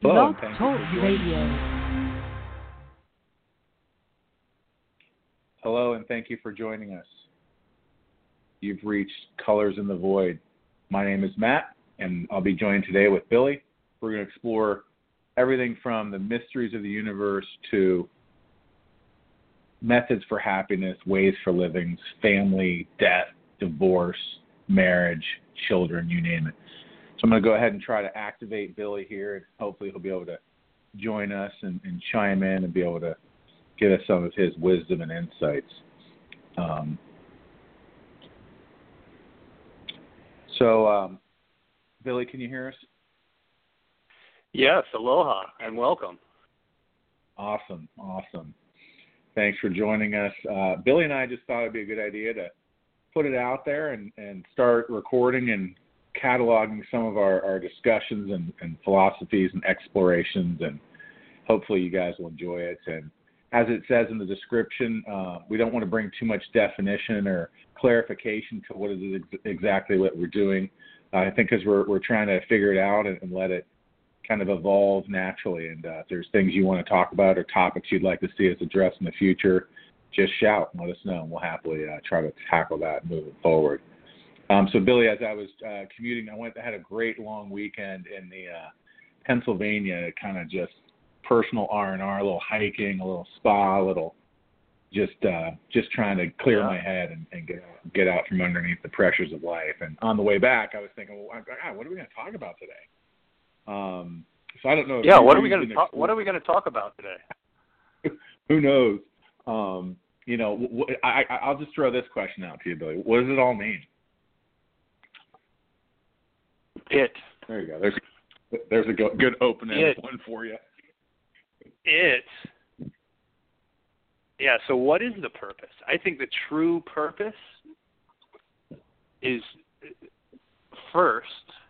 Hello, Blog and thank you Talk for joining. Radio. Hello, and thank you for joining us. You've reached Colors in the Void. My name is Matt, and I'll be joined today with Billy. We're going to explore everything from the mysteries of the universe to methods for happiness, ways for living, family, death, divorce, marriage, children, you name it. So I'm going to go ahead and try to activate Billy here, and hopefully he'll be able to join us and chime in and be able to give us some of his wisdom and insights. Billy, can you hear us? Yes, aloha and welcome. Awesome. Thanks for joining us. Billy and I just thought it'd be a good idea to put it out there and start recording and cataloging some of our discussions and philosophies and explorations, and hopefully you guys will enjoy it. And as it says in the description, we don't want to bring too much definition or clarification to what it is exactly what we're doing. I think because we're trying to figure it out and let it kind of evolve naturally. And if there's things you want to talk about or topics you'd like to see us address in the future, just shout and let us know, and we'll happily try to tackle that moving forward. So, Billy, as I was commuting, I had a great long weekend in the Pennsylvania, kind of just personal R&R, a little hiking, a little spa, a little just trying to clear my head and get out from underneath the pressures of life. And on the way back, I was thinking, well, God, what are we going to talk about today? So I don't know. What are we going to talk about today? Who knows? I'll just throw this question out to you, Billy. What does it all mean? There you go. There's a good opening one for you. Yeah, so what is the purpose? I think the true purpose is first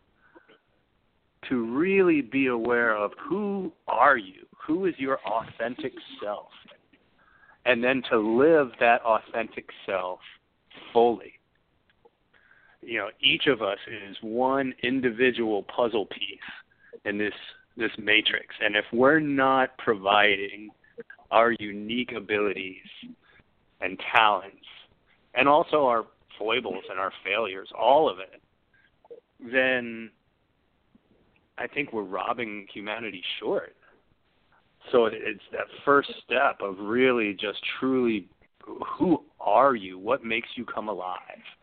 to really be aware of who are you, who is your authentic self, and then to live that authentic self fully. You know, each of us is one individual puzzle piece in this matrix, and if we're not providing our unique abilities and talents, and also our foibles and our failures, all of it, then I think we're robbing humanity short. So it's that first step of really just truly, who are you? What makes you come alive?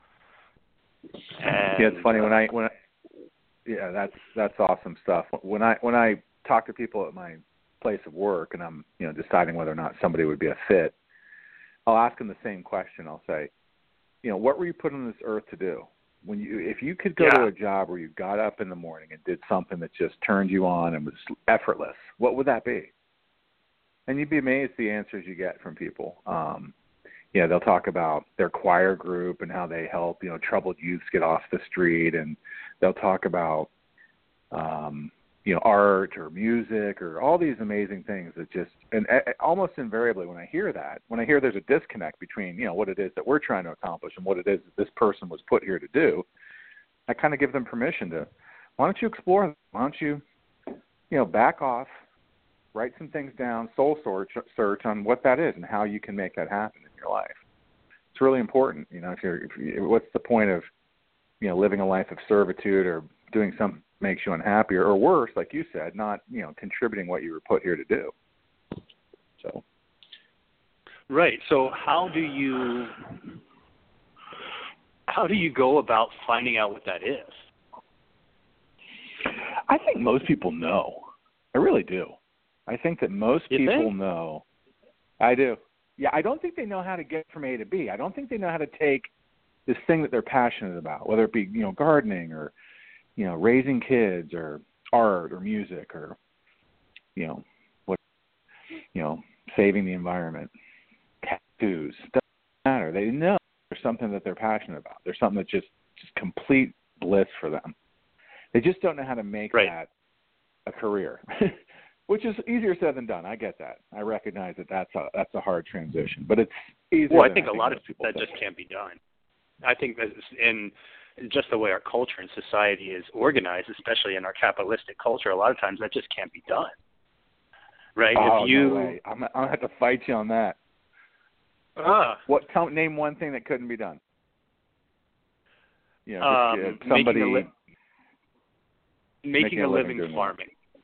And, it's funny that's awesome stuff. When I talk to people at my place of work and I'm deciding whether or not somebody would be a fit, I'll ask them the same question. I'll say, what were you put on this earth to do? If you could go to a job where you got up in the morning and did something that just turned you on and was effortless, what would that be? And you'd be amazed the answers you get from people. They'll talk about their choir group and how they help, troubled youths get off the street, and they'll talk about, art or music or all these amazing things that just, and almost invariably when I hear there's a disconnect between, what it is that we're trying to accomplish and what it is that this person was put here to do, I kind of give them permission to, why don't you explore them? Why don't you, back off, write some things down, soul search on what that is and how you can make that happen in your life. It's really important. What's the point of, living a life of servitude or doing something that makes you unhappy, or worse, like you said, not, contributing what you were put here to do. So. Right. So how do you go about finding out what that is? I think most people know. I really do. I think that most people know. I do. Yeah, I don't think they know how to get from A to B. I don't think they know how to take this thing that they're passionate about, whether it be, gardening or, raising kids or art or music or, saving the environment, tattoos. Doesn't matter. They know there's something that they're passionate about. There's something that's just complete bliss for them. They just don't know how to make that a career. Which is easier said than done. I get that. I recognize that that's a hard transition, but it's easier. Well, I think a lot of that just can't be done. I think that, and just the way our culture and society is organized, especially in our capitalistic culture, a lot of times that just can't be done. Right? Oh, no way. I'm going to have to fight you on that. Name one thing that couldn't be done. You know, somebody making a living farming.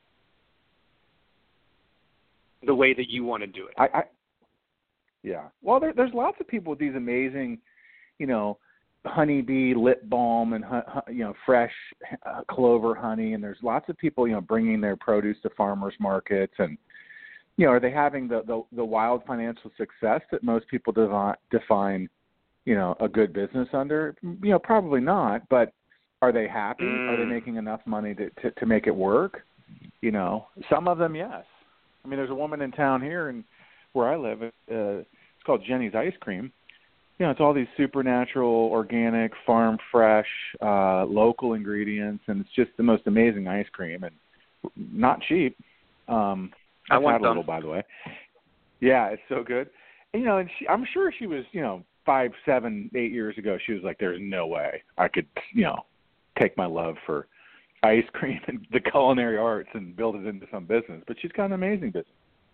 The way that you want to do it. Yeah. Well, there's lots of people with these amazing, you know, honeybee lip balm and, you know, fresh clover honey. And there's lots of people, you know, bringing their produce to farmers markets. And, you know, are they having the wild financial success that most people define, you know, a good business under? You know, probably not. But are they happy? Are they making enough money to make it work? You know, some of them, yes. I mean, there's a woman in town here and where I live. It's called Jenny's Ice Cream. You know, it's all these supernatural, organic, farm fresh, local ingredients, and it's just the most amazing ice cream and not cheap. I want a little, by the way. Yeah, it's so good. And, you know, and I'm sure she was, you know, 5, 7, 8 years ago. She was like, "There's no way I could, you know, take my love for ice cream and the culinary arts and build it into some business." But she's got an amazing business.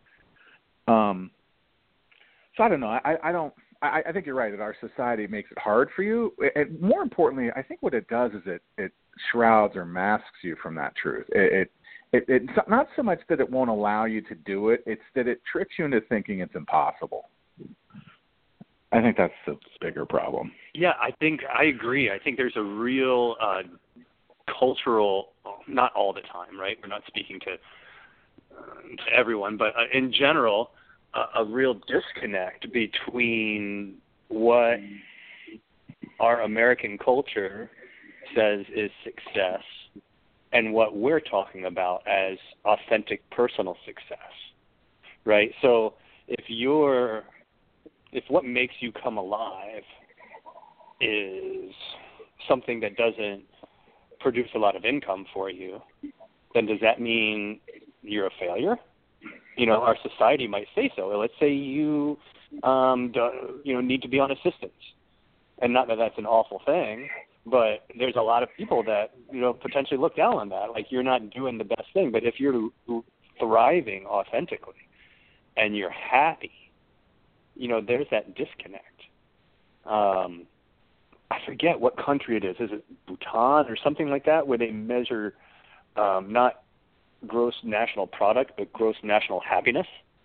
So I don't know. I think you're right that our society makes it hard for you. And more importantly, I think what it does is it shrouds or masks you from that truth. It's not so much that it won't allow you to do it. It's that it tricks you into thinking it's impossible. I think that's the bigger problem. Yeah, I agree. I think there's a real cultural, not all the time, right? We're not speaking to everyone, but in general, a real disconnect between what our American culture says is success and what we're talking about as authentic personal success, right? So if what makes you come alive is something that doesn't produce a lot of income for you, then does that mean you're a failure? You know, our society might say so. Let's say you, need to be on assistance, and not that that's an awful thing, but there's a lot of people that, you know, potentially look down on that, like you're not doing the best thing. But if you're thriving authentically and you're happy, you know, there's that disconnect. I forget what country it is. Is it Bhutan or something like that, where they measure not gross national product, but gross national happiness?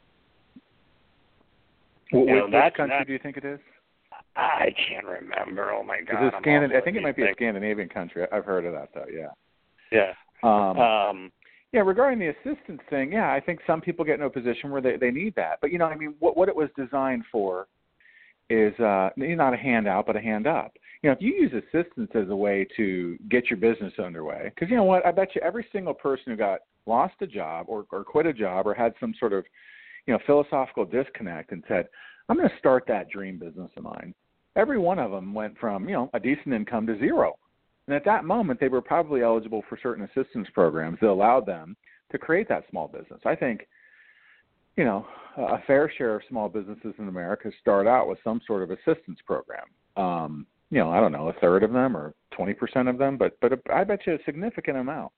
Which country do you think it is? I can't remember. Oh, my God. I think it might be a Scandinavian country. I've heard of that, though, yeah. Yeah. Yeah, regarding the assistance thing, yeah, I think some people get in a position where they need that. But, you know, I mean, what it was designed for is not a handout, but a hand up. You know, if you use assistance as a way to get your business underway, because you know what, I bet you every single person who lost a job or quit a job or had some sort of, you know, philosophical disconnect and said, I'm going to start that dream business of mine. Every one of them went from, you know, a decent income to zero. And at that moment, they were probably eligible for certain assistance programs that allowed them to create that small business. I think, you know, a fair share of small businesses in America start out with some sort of assistance program. You know, I don't know, a third of them or 20% of them, but I bet you a significant amount.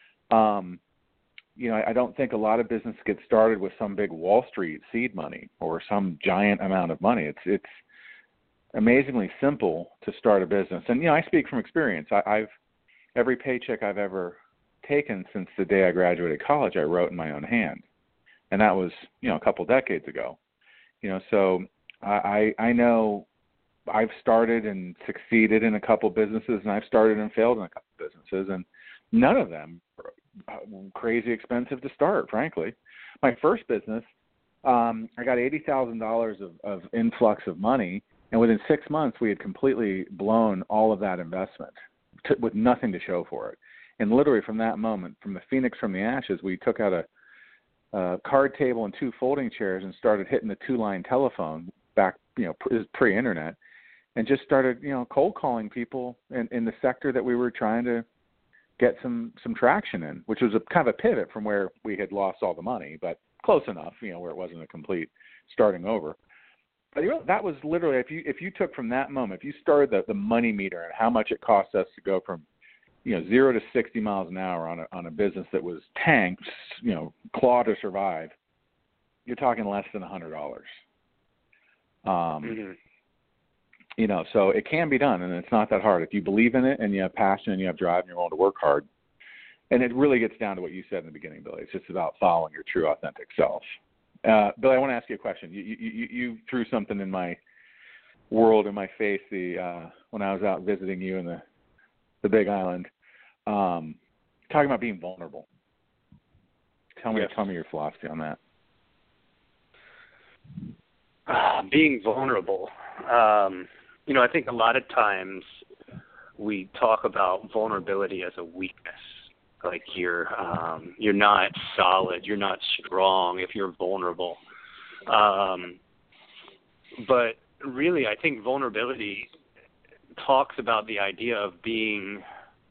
You know, I don't think a lot of business gets started with some big Wall Street seed money or some giant amount of money. It's amazingly simple to start a business. And, you know, I speak from experience. Every paycheck I've ever taken since the day I graduated college, I wrote in my own hand. And that was, you know, a couple decades ago. You know, so I know I've started and succeeded in a couple businesses, and I've started and failed in a couple businesses, and none of them are crazy expensive to start, frankly. My first business, I got $80,000 of influx of money, and within 6 months we had completely blown all of that investment with nothing to show for it. And literally from that moment, from the phoenix from the ashes, we took out a card table and 2 folding chairs and started hitting the 2-line telephone back, you know, this is pre-internet, and just started, you know, cold calling people in the sector that we were trying to get some traction in, which was a kind of a pivot from where we had lost all the money, but close enough, you know, where it wasn't a complete starting over. But that was literally, if you took from that moment, if you started the money meter and how much it cost us to go from 0 to 60 miles an hour on a business that was tanked, claw to survive, you're talking less than $100. So it can be done, and it's not that hard if you believe in it and you have passion and you have drive and you're willing to work hard. And it really gets down to what you said in the beginning, Billy. It's just about following your true, authentic self. Billy, I want to ask you a question. You threw something in my world, in my face, when I was out visiting you in the Big Island, talking about being vulnerable. Tell me your philosophy on that. Being vulnerable. I think a lot of times we talk about vulnerability as a weakness. Like you're not solid, you're not strong if you're vulnerable. But really, I think vulnerability talks about the idea of being.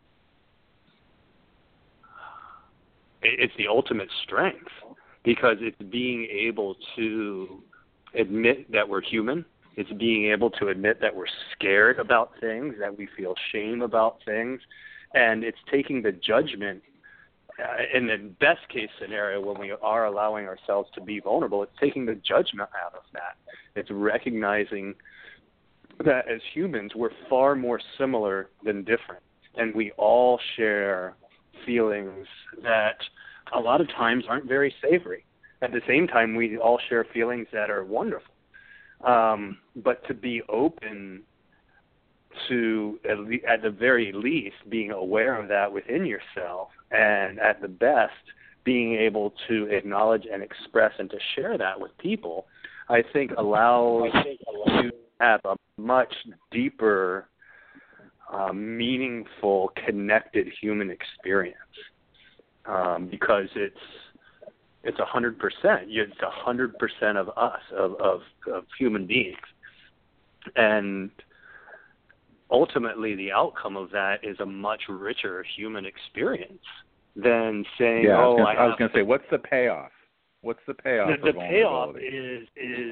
It's the ultimate strength because it's being able to admit that we're human. It's being able to admit that we're scared about things, that we feel shame about things. And it's taking the judgment, in the best case scenario, when we are allowing ourselves to be vulnerable, it's taking the judgment out of that. It's recognizing that as humans, we're far more similar than different. And we all share feelings that a lot of times aren't very savory. At the same time, we all share feelings that are wonderful. But to be open to, at the very least, being aware of that within yourself, and at the best, being able to acknowledge and express and to share that with people, I think allows you to have a much deeper, meaningful, connected human experience. Because it's 100%. It's 100% of us, of human beings. And ultimately, the outcome of that is a much richer human experience than saying, I was going to say, what's the payoff? What's the payoff? The payoff is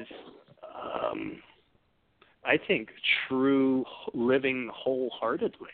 I think, true living wholeheartedly.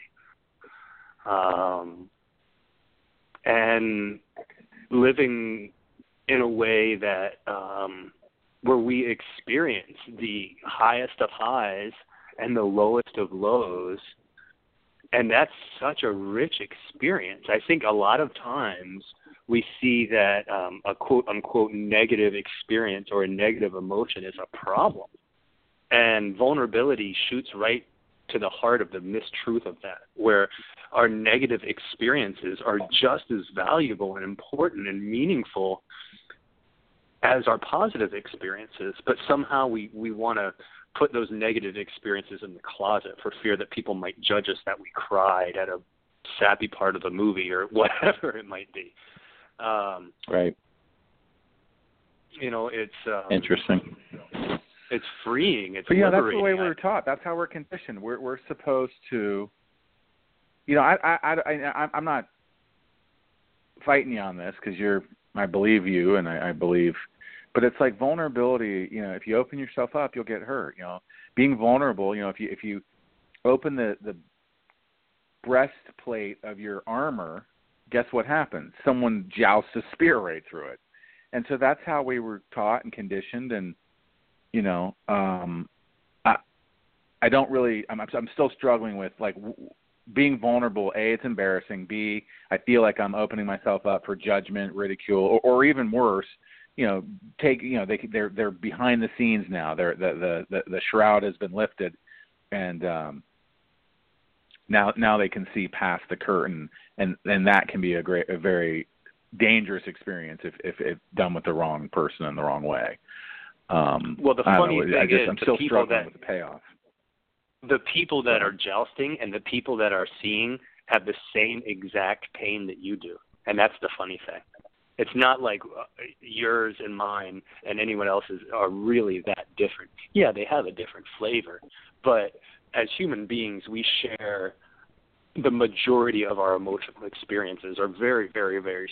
And living in a way that where we experience the highest of highs and the lowest of lows. And that's such a rich experience. I think a lot of times we see that a quote-unquote negative experience or a negative emotion is a problem. And vulnerability shoots right to the heart of the mistruth of that, where our negative experiences are just as valuable and important and meaningful as our positive experiences, but somehow we want to put those negative experiences in the closet for fear that people might judge us that we cried at a sappy part of the movie or whatever it might be. Right. It's interesting. It's freeing. It's but liberating. That's the way we're taught. That's how we're conditioned. We're supposed to. I'm not fighting you on this because I believe you, and I believe. But it's like vulnerability. If you open yourself up, you'll get hurt. Being vulnerable. If you open the breastplate of your armor, guess what happens? Someone jousts a spear right through it. And so that's how we were taught and conditioned. And I don't really. I'm still struggling with being vulnerable. A, it's embarrassing. B, I feel like I'm opening myself up for judgment, ridicule, or even worse. They're behind the scenes now. The shroud has been lifted, and now they can see past the curtain, and that can be a very dangerous experience if done with the wrong person in the wrong way. Well, the funny thing is, I'm still struggling with the payoff. The people that are jousting and the people that are seeing have the same exact pain that you do, and that's the funny thing. It's not like yours and mine and anyone else's are really that different. Yeah, they have a different flavor, but as human beings, we share the majority of our emotional experiences are very, very, very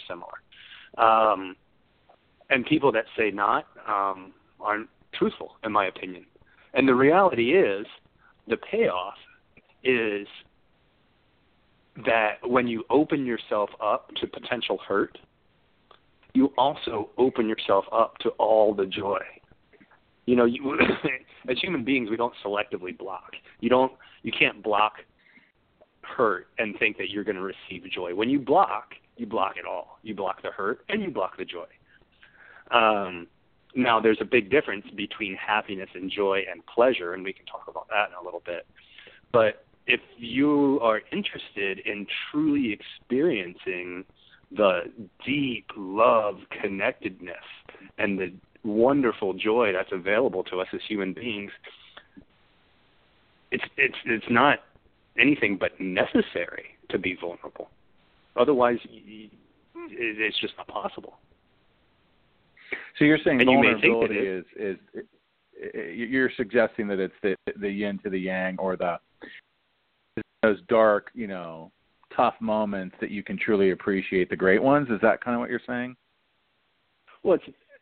similar. And people that say not aren't truthful, in my opinion. And the reality is, the payoff is that when you open yourself up to potential hurt, you also open yourself up to all the joy. You know, as human beings, we don't selectively block. You can't block hurt and think that you're going to receive joy. When you block it all. You block the hurt and you block the joy. Now, there's a big difference between happiness and joy and pleasure, and we can talk about that in a little bit. But if you are interested in truly experiencing the deep love, connectedness, and the wonderful joy that's available to us as human beings, it's not anything but necessary to be vulnerable. Otherwise, it's just not possible. So you're saying and vulnerability is you're suggesting that it's the yin to the yang, or those dark, tough moments that you can truly appreciate the great ones. Is that kind of what you're saying? Well,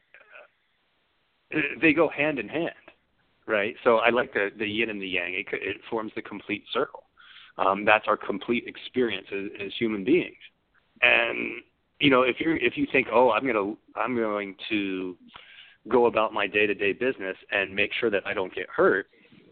they go hand in hand, right? So I like the yin and the yang. It forms the complete circle. That's our complete experience as human beings. And if you think, oh, I'm going to go about my day-to-day business and make sure that I don't get hurt,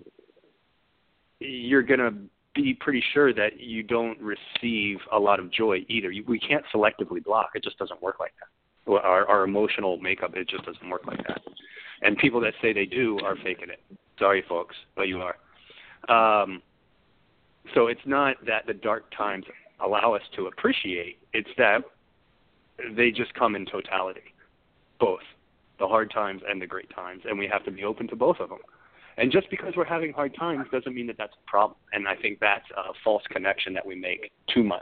you're going to be pretty sure that you don't receive a lot of joy either. We can't selectively block. It just doesn't work like that. Our emotional makeup, it just doesn't work like that. And people that say they do are faking it. Sorry, folks, but you are. So it's not that the dark times allow us to appreciate. It's that they just come in totality, both the hard times and the great times, and we have to be open to both of them. And just because we're having hard times doesn't mean that that's a problem. And I think that's a false connection that we make too much.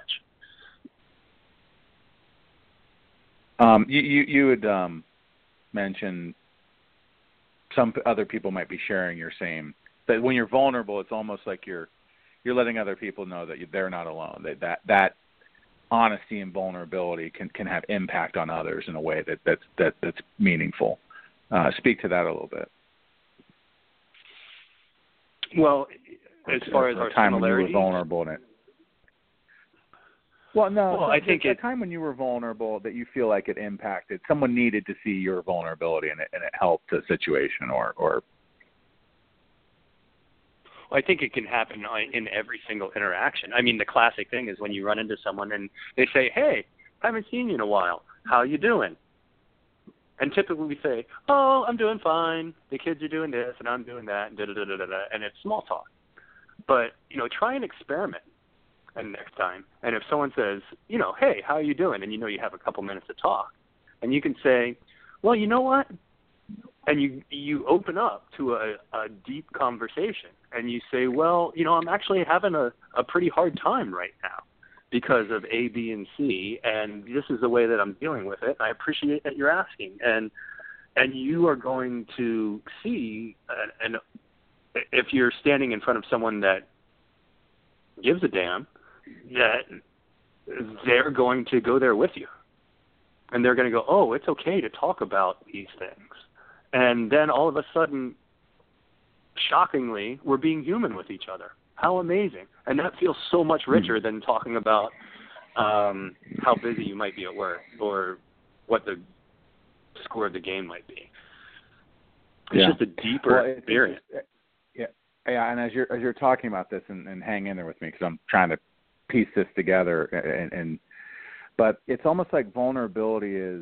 You had mentioned some other people might be sharing your same. That when you're vulnerable, it's almost like you're letting other people know that they're not alone. That honesty and vulnerability can have impact on others in a way that's meaningful. Speak to that a little bit. Well, as far as our time similarities, when you were vulnerable in it. Well, no. Well, I think a time when you were vulnerable that you feel like it impacted. Someone needed to see your vulnerability and it helped the situation, or. I think it can happen in every single interaction. I mean, the classic thing is when you run into someone and they say, "Hey, haven't seen you in a while. How you doing?" And typically we say, "Oh, I'm doing fine. The kids are doing this, and I'm doing that, and da-da-da-da-da," and it's small talk. But, try an experiment and next time. And if someone says, "Hey, how are you doing?" and you have a couple minutes to talk, and you can say, "Well, you know what?" And you open up to a deep conversation, and you say, "Well, I'm actually having a pretty hard time right now because of A, B, and C, and this is the way that I'm dealing with it. I appreciate that you're asking." And you are going to see, and if you're standing in front of someone that gives a damn, that they're going to go there with you. And they're going to go, "Oh, it's okay to talk about these things." And then all of a sudden, shockingly, we're being human with each other. How amazing. And that feels so much richer than talking about how busy you might be at work or what the score of the game might be. It's just a deeper experience. Yeah, and as you're talking about this, and hang in there with me because I'm trying to piece this together, but it's almost like vulnerability is,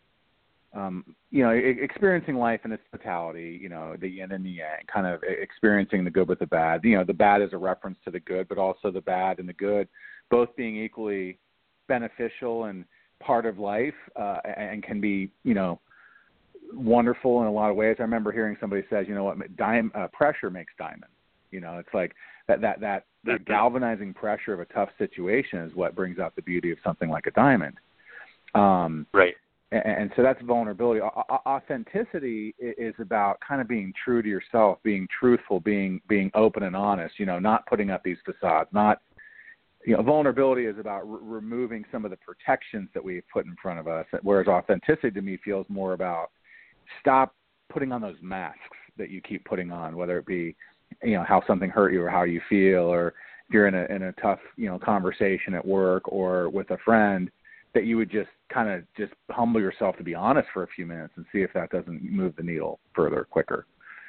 experiencing life in its totality, the yin and the yang, kind of experiencing the good with the bad. The bad is a reference to the good, but also the bad and the good both being equally beneficial and part of life, and can be, wonderful in a lot of ways. I remember hearing somebody says, pressure makes diamonds. It's like that galvanizing pressure of a tough situation is what brings out the beauty of something like a diamond. Right. And so that's vulnerability. Authenticity is about kind of being true to yourself, being truthful, being open and honest, not putting up these facades. Vulnerability is about removing some of the protections that we've put in front of us, whereas authenticity to me feels more about stop putting on those masks, that you keep putting on, whether it be, how something hurt you or how you feel, or if you're in a tough, conversation at work or with a friend, that you would just kind of just humble yourself to be honest for a few minutes and see if that doesn't move the needle further, quicker.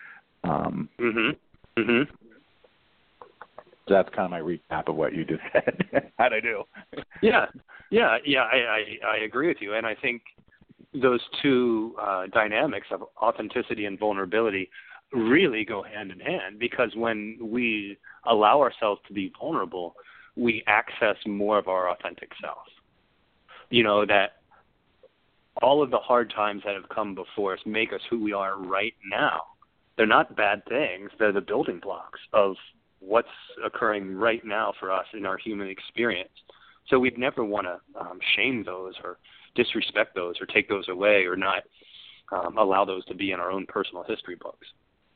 So that's kind of my recap of what you just said. How'd I do? Yeah. I agree with you, and I think those two dynamics of authenticity and vulnerability really go hand in hand, because when we allow ourselves to be vulnerable, we access more of our authentic self. That all of the hard times that have come before us make us who we are right now. They're not bad things. They're the building blocks of what's occurring right now for us in our human experience. So we'd never want to shame those or disrespect those or take those away or not allow those to be in our own personal history books.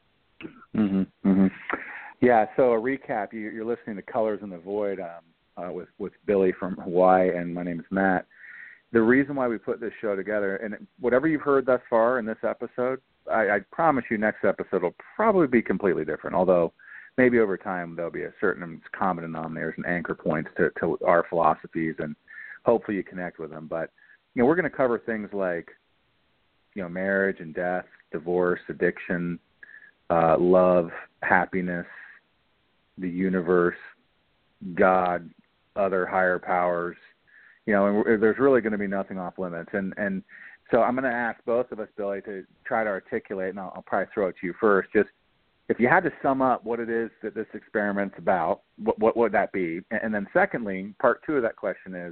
Yeah, so a recap, you're listening to Colors in the Void with Billy from Hawaii, and my name is Matt. The reason why we put this show together, and whatever you've heard thus far in this episode, I promise you next episode will probably be completely different, although maybe over time there'll be a certain common denominators and anchor points to our philosophies, and hopefully you connect with them. But, we're going to cover things like, marriage and death, divorce, addiction, love, happiness, the universe, God, other higher powers, and there's really going to be nothing off limits. And so I'm going to ask both of us, Billy, to try to articulate, and I'll probably throw it to you first, just if you had to sum up what it is that this experiment's about, what would that be? And then secondly, part two of that question is,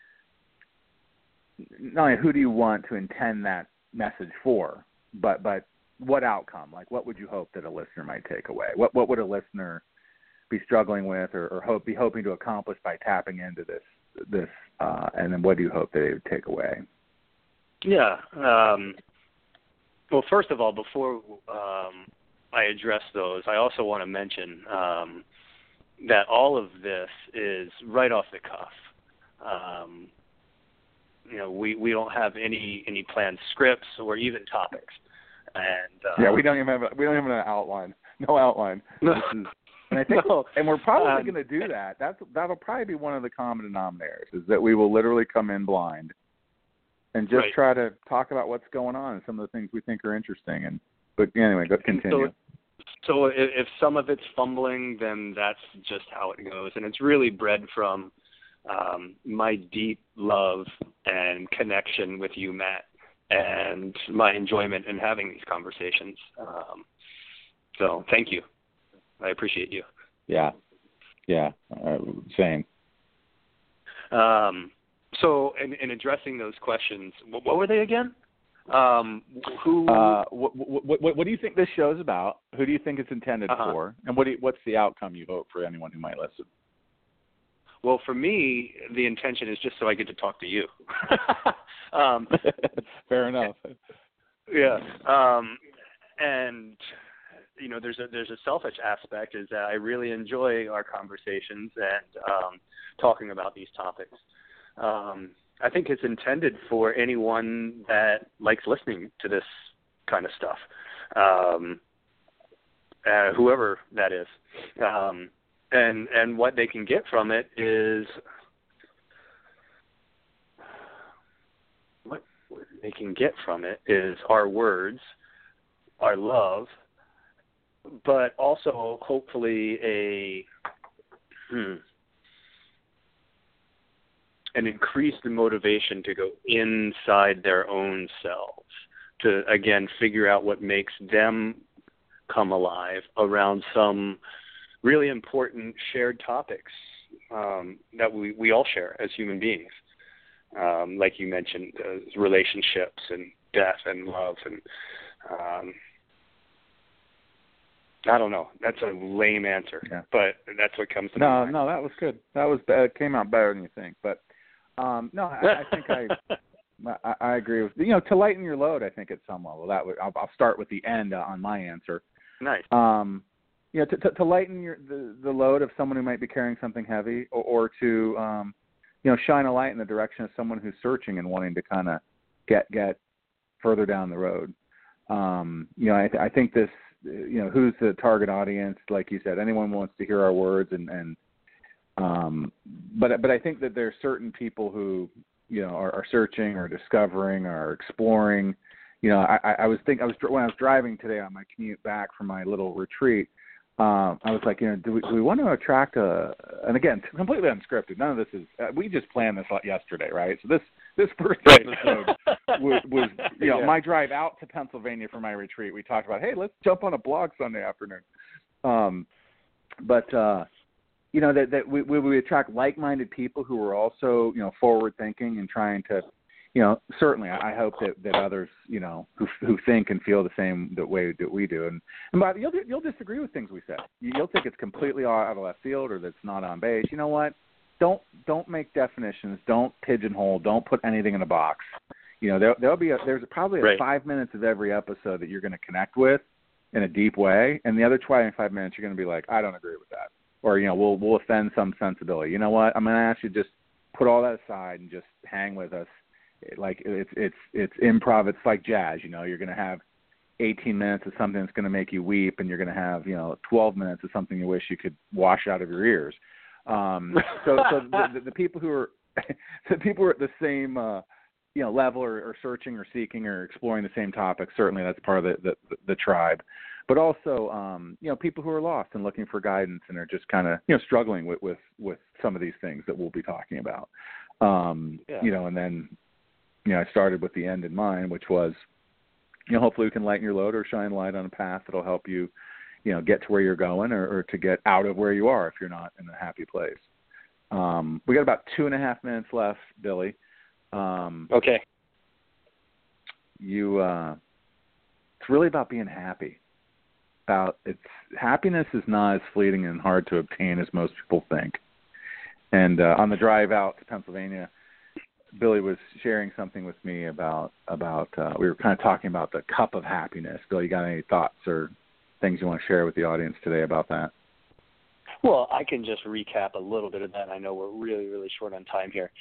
not only who do you want to intend that message for, but what outcome? Like, what would you hope that a listener might take away? What would a listener be struggling with or be hoping to accomplish by tapping into this? And then what do you hope they would take away? Yeah. Well, first of all, before I address those, I also want to mention that all of this is right off the cuff. We don't have any planned scripts or even topics. And we don't even have an outline. No outline. And I think, and we're probably going to do that. That'll probably be one of the common denominators, is that we will literally come in blind and just try to talk about what's going on and some of the things we think are interesting. But anyway, let's continue. So if some of it's fumbling, then that's just how it goes, and it's really bred from my deep love and connection with you, Matt, and my enjoyment in having these conversations. So thank you. I appreciate you. Yeah. Same. So in addressing those questions, what were they again? Who? What do you think this show's about? Who do you think it's intended for? And what's the outcome you hope for anyone who might listen? Well, for me, the intention is just so I get to talk to you. Fair enough. Yeah. And there's a selfish aspect, is that I really enjoy our conversations and talking about these topics. I think it's intended for anyone that likes listening to this kind of stuff, whoever that is. And what they can get from it is our words, our love, but also hopefully an increased motivation to go inside their own selves, to again figure out what makes them come alive around some really important shared topics that we all share as human beings. Like you mentioned, relationships and death and love and I don't know. That's a lame answer, but that's what comes to mind. No, that was good. It came out better than you think. But I think I agree with to lighten your load. I think at some level I'll start with the end on my answer. Nice. To lighten the load of someone who might be carrying something heavy, or to shine a light in the direction of someone who's searching and wanting to kind of get further down the road. I think this who's the target audience? Like you said, anyone wants to hear our words, but I think that there's certain people who, are searching or discovering or exploring. When I was driving today on my commute back from my little retreat, I was like, do we want to attract and again, completely unscripted. None of this is, we just planned this yesterday, right? So this first episode was my drive out to Pennsylvania for my retreat. We talked about, hey, let's jump on a blog Sunday afternoon. That we attract like-minded people who are also, forward-thinking and trying to, certainly I hope that others, who think and feel the same way that we do. And but you'll disagree with things we said. You'll think it's completely out of left field or that's not on base. You know what? Don't make definitions. Don't pigeonhole. Don't put anything in a box. There's probably 5 minutes of every episode that you're going to connect with in a deep way, and the other 25 minutes you're going to be like, I don't agree with that. Or, we'll offend some sensibility. You know what? I'm going to ask you to just put all that aside and just hang with us. Like it's improv. It's like jazz. You're going to have 18 minutes of something that's going to make you weep, and you're going to have 12 minutes of something you wish you could wash out of your ears. So the people who are at the same level or searching or seeking or exploring the same topics, certainly that's part of the tribe. But also, people who are lost and looking for guidance and are just kind of, struggling with some of these things that we'll be talking about. And then, I started with the end in mind, which was, hopefully we can lighten your load or shine light on a path that'll help you, get to where you're going or to get out of where you are if you're not in a happy place. We got about 2.5 minutes left, Billy. Okay. It's really about being happy. Happiness is not as fleeting and hard to obtain as most people think. And on the drive out to Pennsylvania, Billy was sharing something with me about we were kind of talking about the cup of happiness. Billy, you got any thoughts or things you want to share with the audience today about that? Well, I can just recap a little bit of that. I know we're really, really short on time here.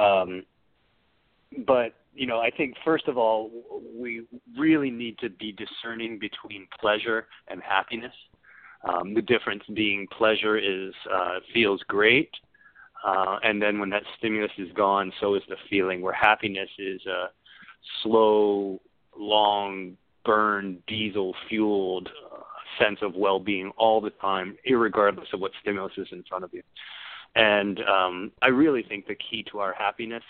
But, I think, first of all, we really need to be discerning between pleasure and happiness. The difference being pleasure feels great, and then when that stimulus is gone, so is the feeling, where happiness is a slow, long, burn, diesel-fueled sense of well-being all the time, irregardless of what stimulus is in front of you. And I really think the key to our happiness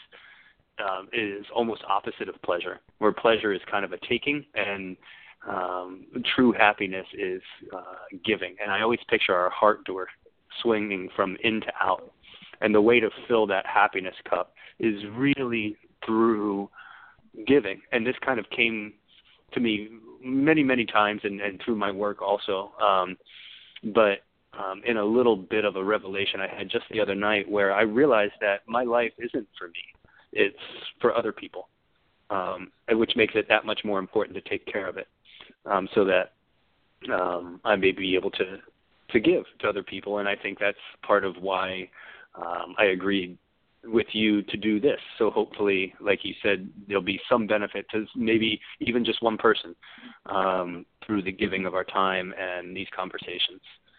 is almost opposite of pleasure, where pleasure is kind of a taking and true happiness is giving. And I always picture our heart door swinging from in to out. And the way to fill that happiness cup is really through giving. And this kind of came to me many, many times and through my work also. But in a little bit of a revelation I had just the other night where I realized that my life isn't for me. It's for other people, which makes it that much more important to take care of it so that I may be able to give to other people. And I think that's part of why I agreed with you to do this. So hopefully, like you said, there'll be some benefit to maybe even just one person through the giving of our time and these conversations.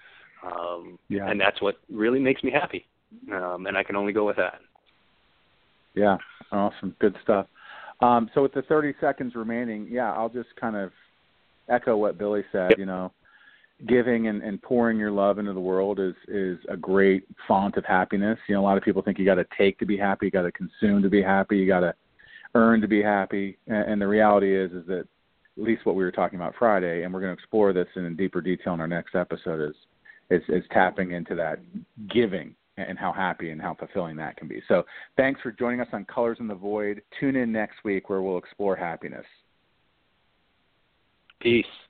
And that's what really makes me happy. And I can only go with that. Yeah, awesome. Good stuff. So with the 30 seconds remaining, I'll just kind of echo what Billy said. Giving and pouring your love into the world is a great font of happiness. A lot of people think you got to take to be happy, you got to consume to be happy, you got to earn to be happy. And the reality is that at least what we were talking about Friday, and we're going to explore this in deeper detail in our next episode, is tapping into that giving and how happy and how fulfilling that can be. So thanks for joining us on Colors in the Void. Tune in next week where we'll explore happiness. Peace.